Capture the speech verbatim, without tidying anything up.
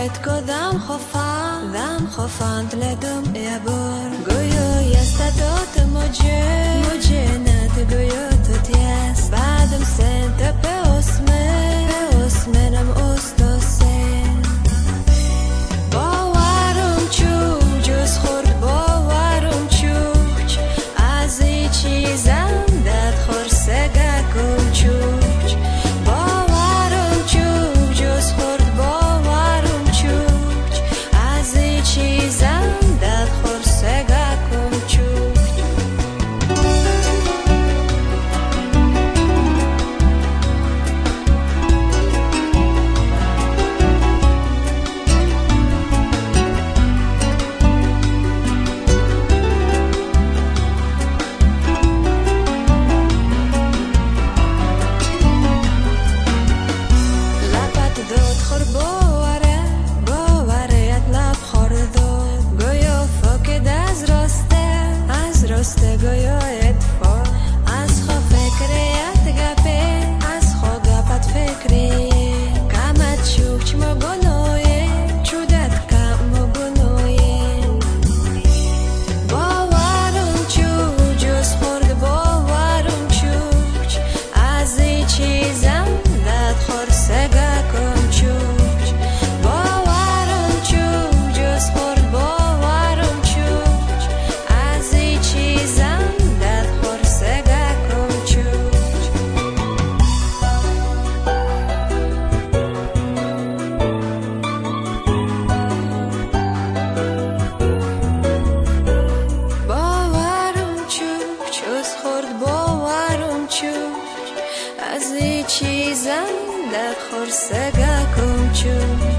et kodam khofan dam khofan ledum yabor goyo yastatot moje moje nat goyo toties badum sente pe osme pe osme nam ostosen bawarum chu jus khord bawarum chu az chizam dat khorsega kum chu bawarum chu jus khord bawarum chu az chizam dat khorsega kum chu راسته گویایت فا از خو فکریت گپه از خو گپت فکری کمت شوک چما گنویه چودت کم گنویه باورم چو جز خورد باورم چوک از ای چیزم داد خورسه گکم چوک باورم چو جز خورد باورم چوک از ای چیزم داد خورسه گکم چوک باورم چوک جز خورد باورم چوک از ای چیزم داد خورسه گکم چوک